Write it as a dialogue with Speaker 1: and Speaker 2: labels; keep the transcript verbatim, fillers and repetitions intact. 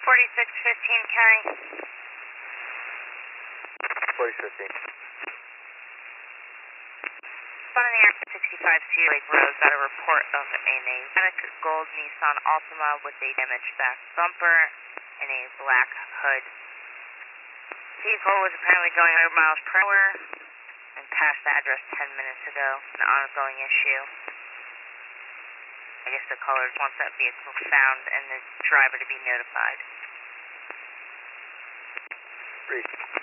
Speaker 1: forty-six fifteen, carry.
Speaker 2: forty-six fifteen.
Speaker 1: Spun in the air sixty-five Cedar Lake Road, got a report of an Atlantic Gold Nissan Altima with a damaged back bumper and a black hood. Vehicle was apparently going one hundred miles per hour and passed the address ten minutes ago. An ongoing issue. I guess the caller wants that vehicle found and the driver to be notified.
Speaker 2: Three.